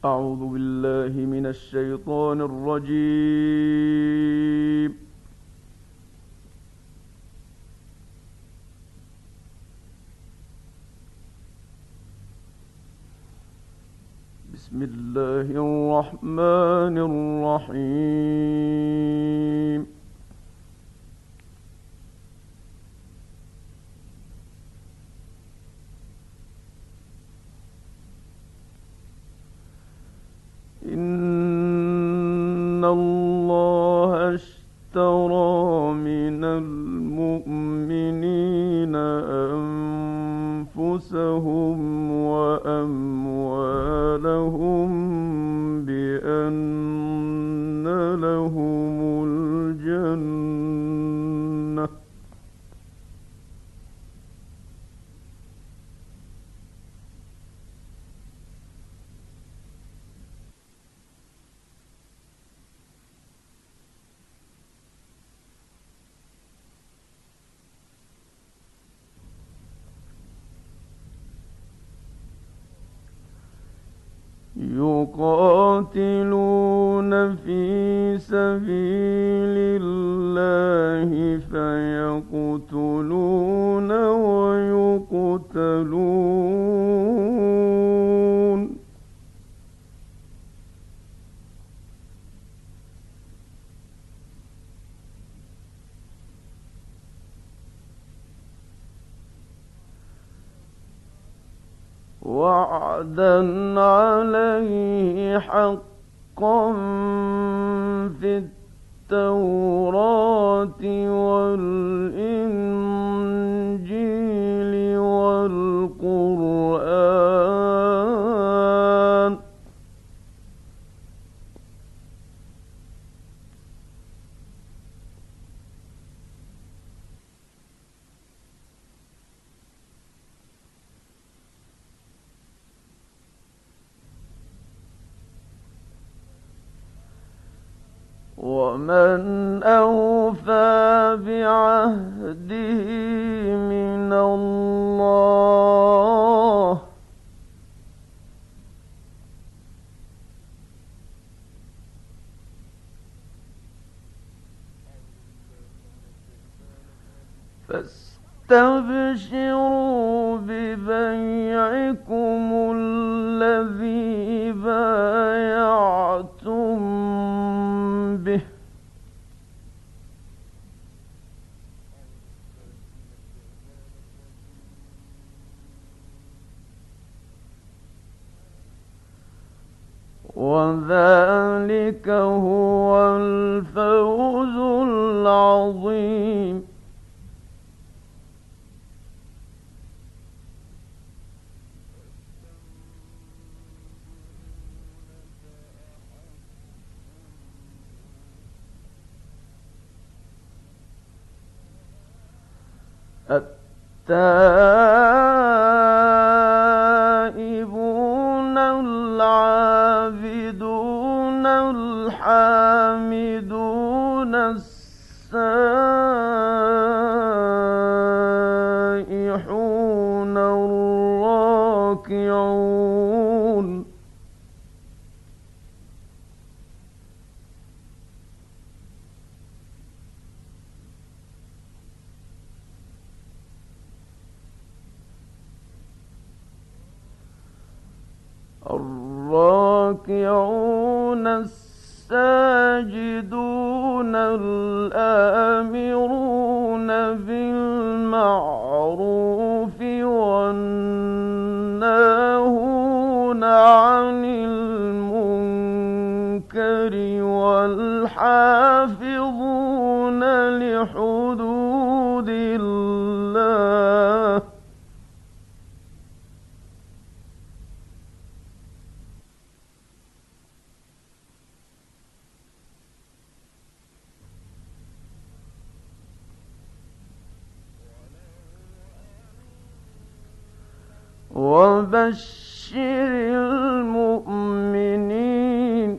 أعوذ بالله من الشيطان الرجيم. بسم الله الرحمن الرحيم. إن الله اشترى من المؤمنين أنفسهم وأموالهم بأن لهم الجنة يقاتلون في سبيل الله فيقتلون ويقتلون وعدا عليه حقا في التوراة والإنجيل والقرآن ومن أوفى بعهده من الله فاستبشروا ببيعكم الذي بايعتم به وذلك هو الفوز العظيم. التائبون العابدون الحامدون السائحون الراكعون الراكعون الساجدون الآمرون بالمعروف والناهون عن المنكر والحافظون لحدود الله وبشر المؤمنين.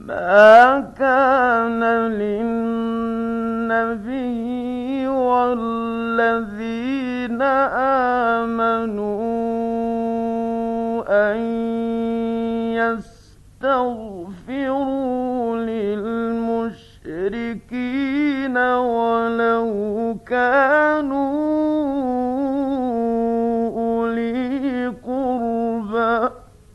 ما كان للنبي والذين آمنوا أن يستغفروا للمشركين ولو كانوا أولي قربى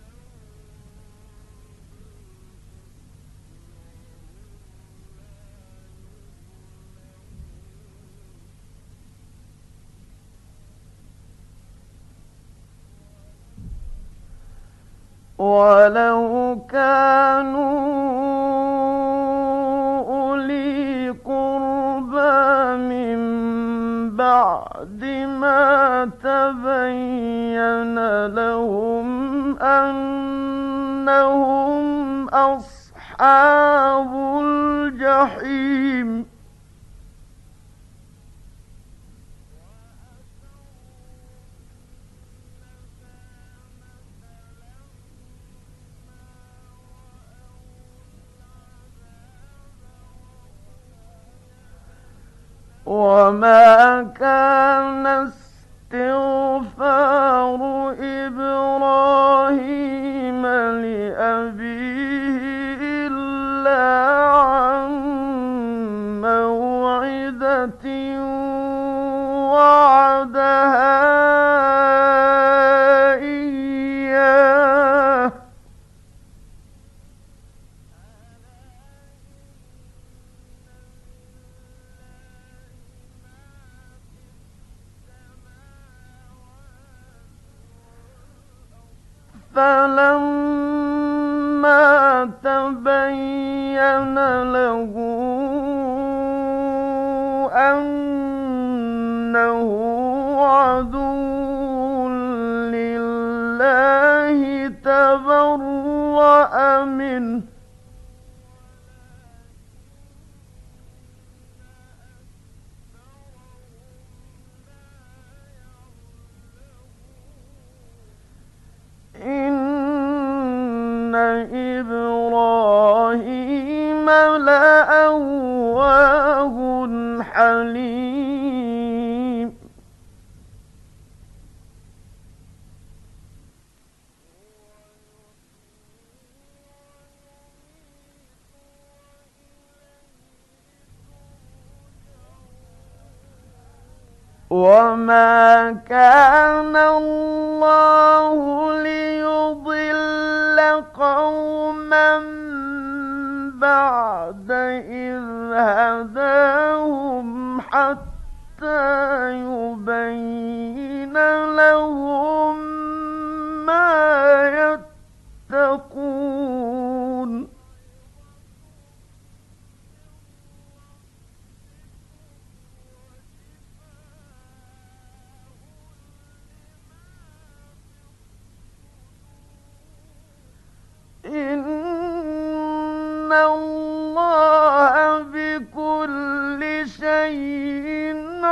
ولو كانوا أولي قربى من بعد ما تبين لهم أنهم أصحاب الجحيم وما كان استغفار إبراهيم لأبيه إلا عن موعدة وعدها إياه فلما تبين له أنه عدو لله تبرأ منه إن إبراهيم لأواه حليم وما كان الله ليضل قوما بعد إذ هداهم حتى يبين لهم ما يتقون إن الله بكل شيء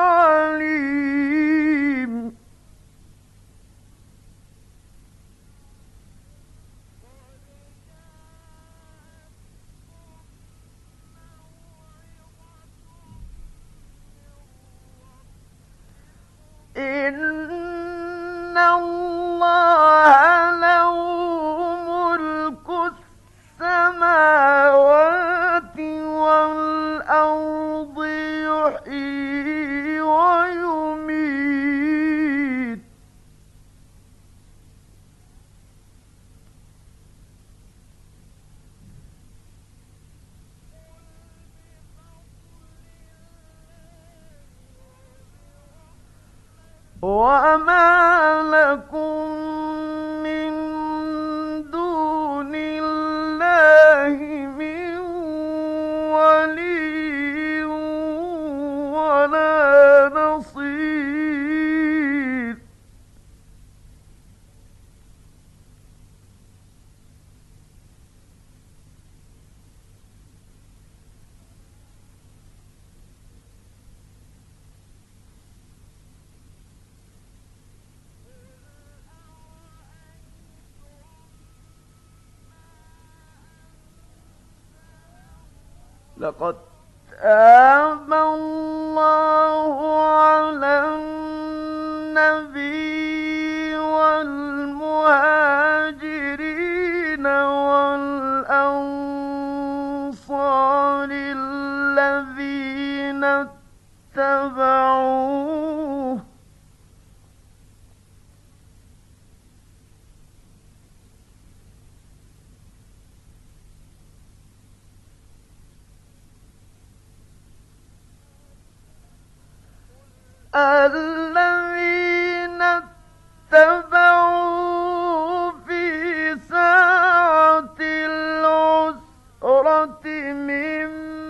عليم إن الله له ملك السماوات والأرض يحيي ويميت وما لكم من دون الله من ولي ولا نصير لقد تاب الله على النبي والمهاجرين والأنصار الذين اتبعوه الذين اتبعوا في ساعة العسرة من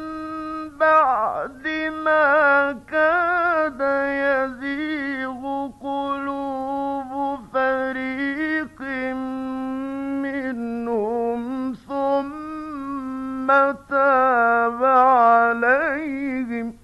بعد ما كاد يزيغ قلوب فريق منهم ثم تاب عليهم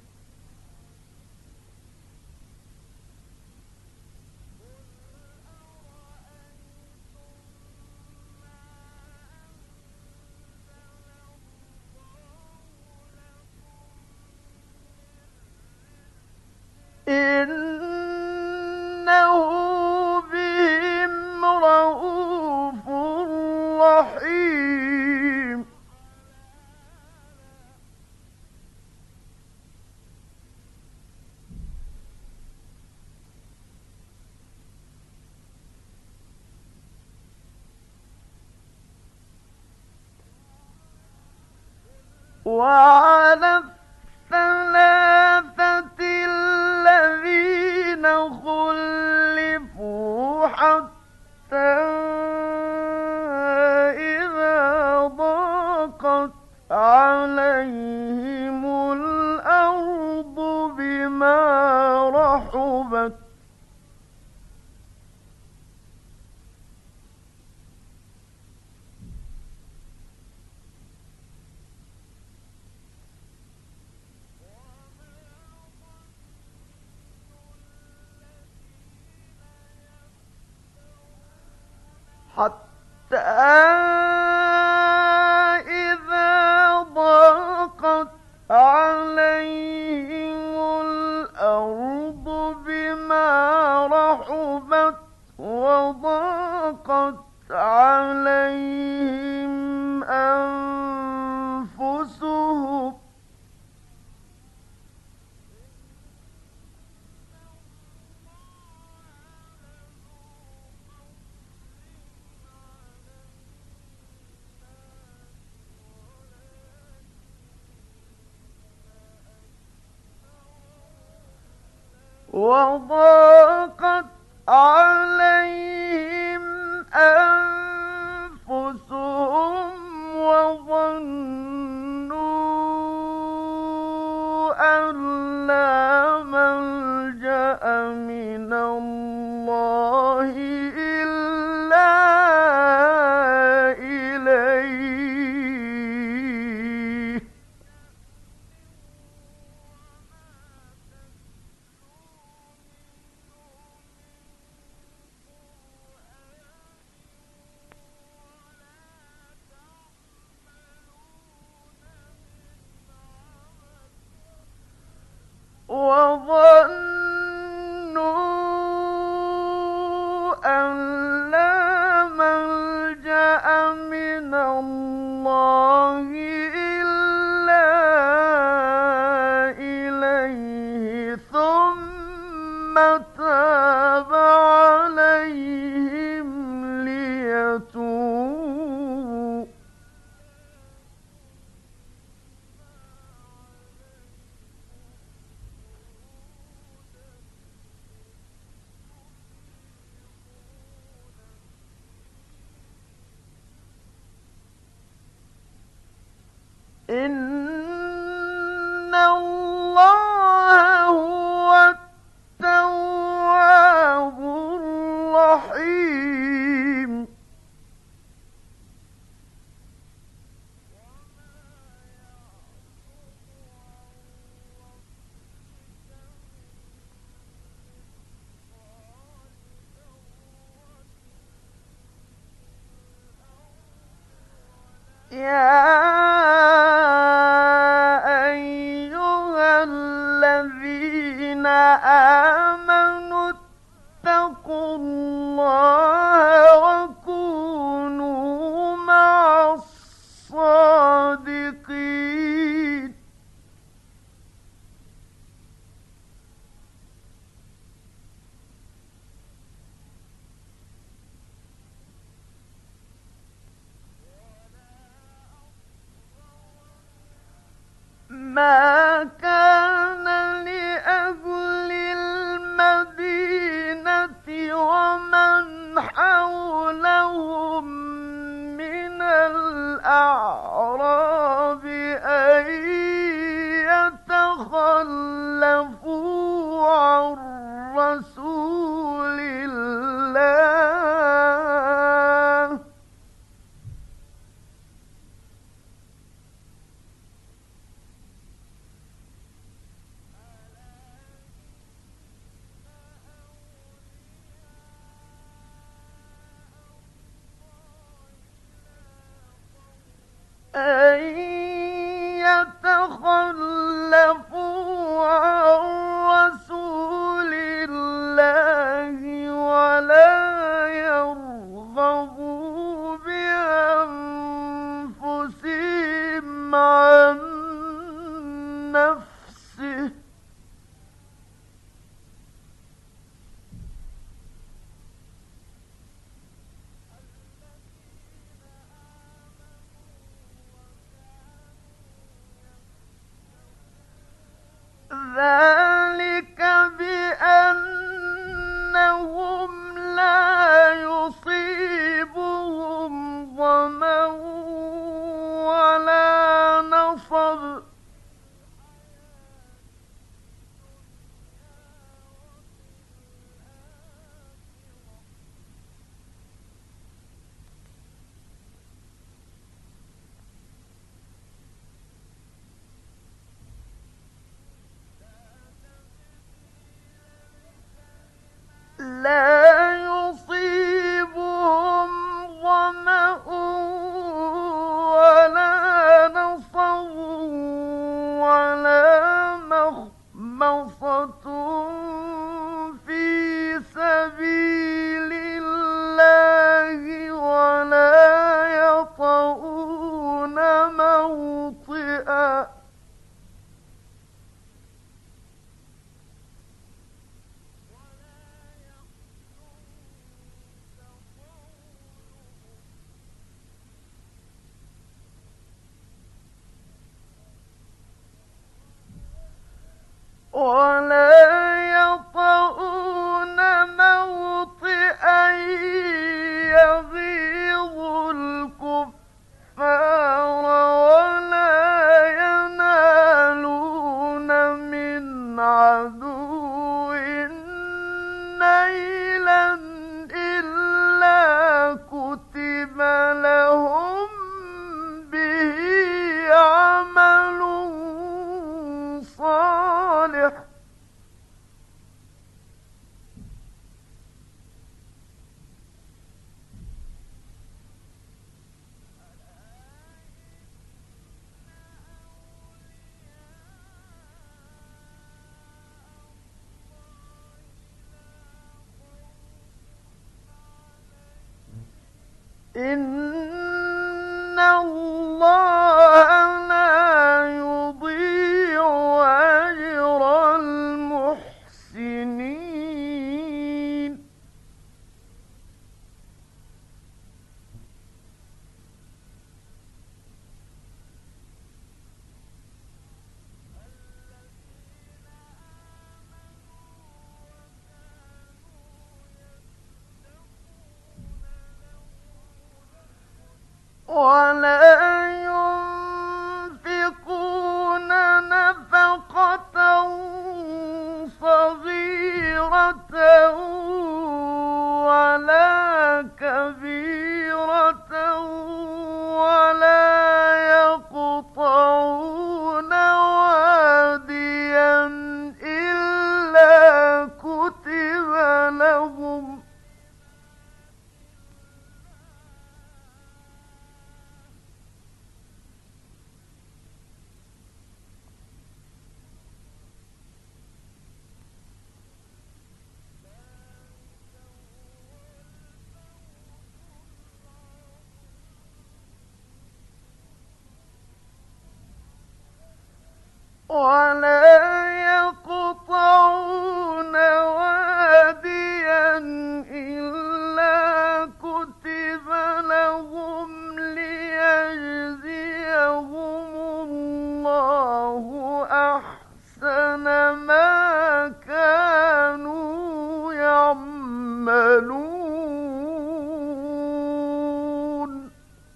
إنه بهم رءوف رحيم وعلى الثلاثة الذين خلفوا حتى إذا ضاقت عليهم الأرض بما رحبت حتى إذا ضاقت عليهم الأرض بما رحبت وضاقت عليهم أنفسهم وضاقت عليهم أنفسهم وظنوا أن لا ملجأ من الله إلا إليه وظنوا أن لا ملجأ من الله إلا إليه ثم تاب عليهم ليتوبوا إن الله هو التواب الرحيم يا أن يتخلفوا عن رسول الله ولا يرغبوا بأنفسهم عن نفسه ذلك بأنهم لا يصيبهم ظمأ ولا نصب لا يصيبهم ظمأ ولا نصب ولا مخمصة في سبيل الله ولا يطؤون موطئا يغيظ الكفار ولا ينالون من عدو نيلا إلا كتب لهم به عمل صالح إن الله لا يضيع أجر المحسنين ولا ينفقون نفقة صغيرة ولا كبيرة ولا يقطعون واديا إلا كتب لهم ولا يقطعون واديا إلا كتب لهم ليجزيهم الله أحسن ما كانوا يعملون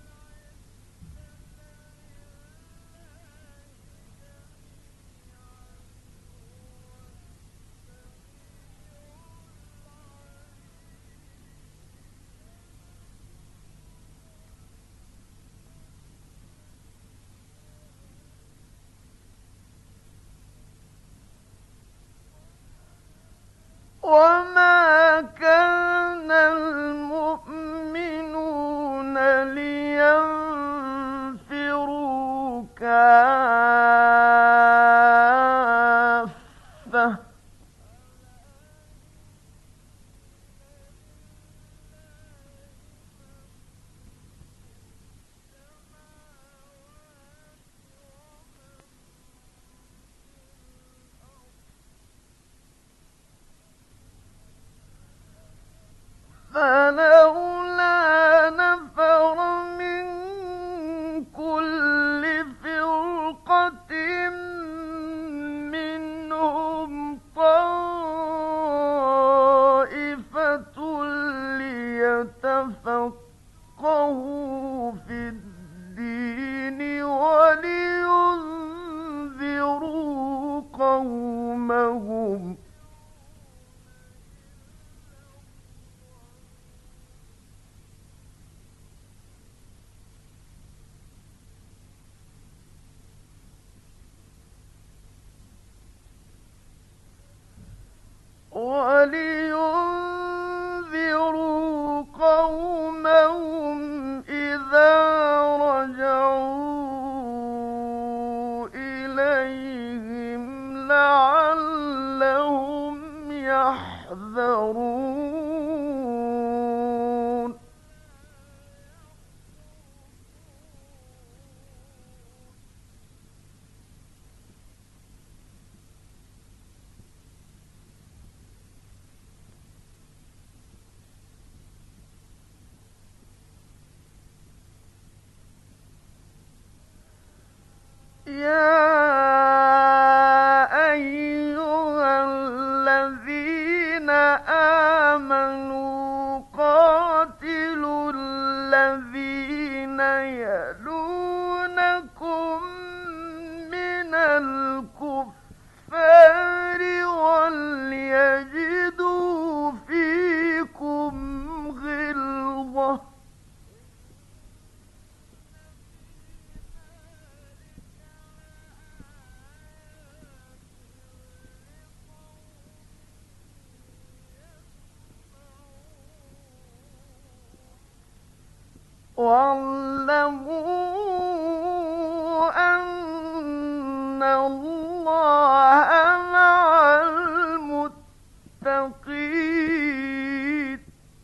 وما كان المؤمنون لينفروا يتفقهوا في الدين ولينذروا قومهم إذا رجعوا إليهم لعلهم يحذرون يا أيها الذين آمنوا قاتلوا الذين يلونكم من الكفار وليجدوا فيكم غلظة واعلموا أن الله مع المتقين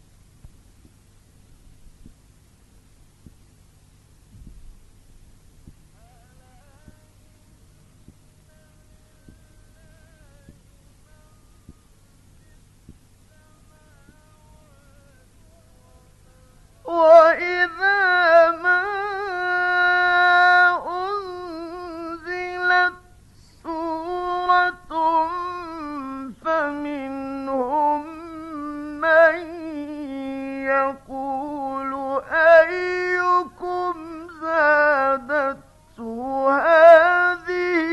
وإذا ما أنزلت سورة فمنهم من يقول أيكم زادته هذه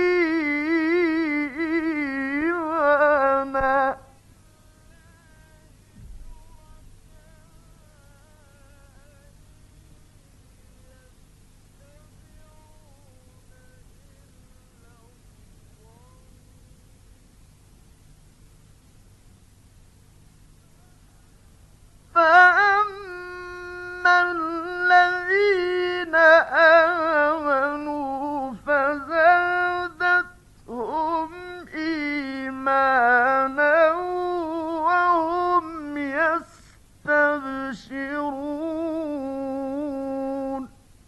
إيمانا فأما الذين آمنوا فزادتهم إيمانا وهم يستبشرون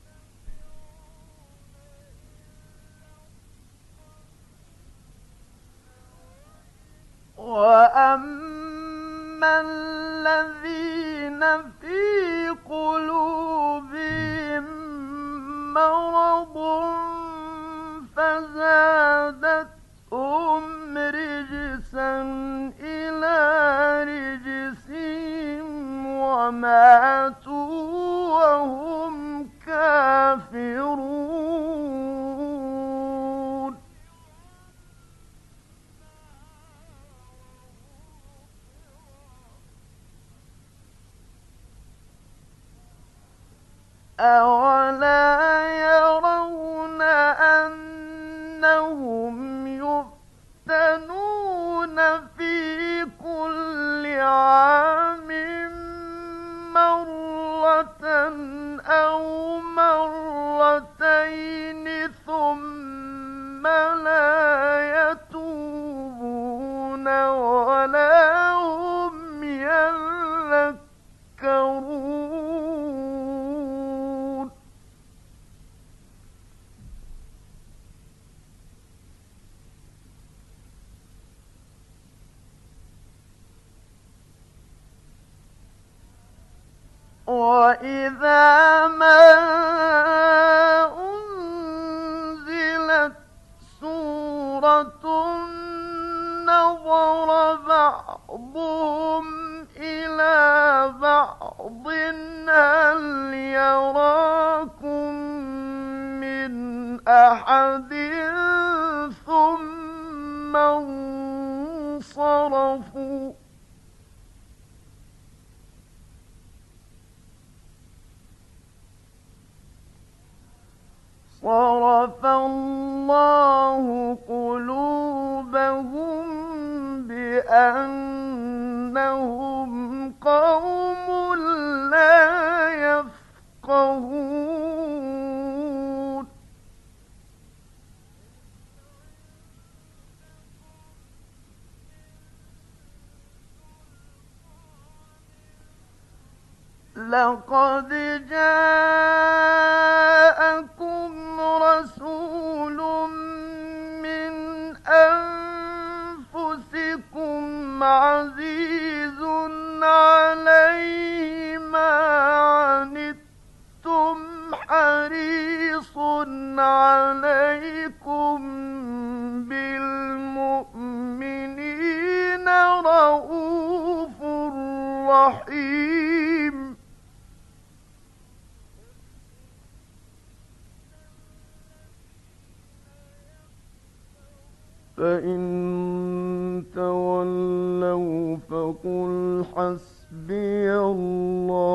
وأما الذين في قلوبهم مرض فزادتهم رجسا إلى رجسهم وماتوا وهم كافرون أولا يرون أنهم يفتنون في كل عام مرة أو مرتين ثم لا يتوبون ولا هم يذكرون وإذا ما أنزلت سورة نظر بعضهم إلى بعض هل يراكم من أحد ثم انصرفوا صرف الله قلوبهم بأنهم قوم لا يفقهون لقد جاءكم رسول من أنفسكم عزيز عليه ما عنتم حريص عليكم بالمؤمنين رءوف رحيم فإن تولوا فقل حسبي الله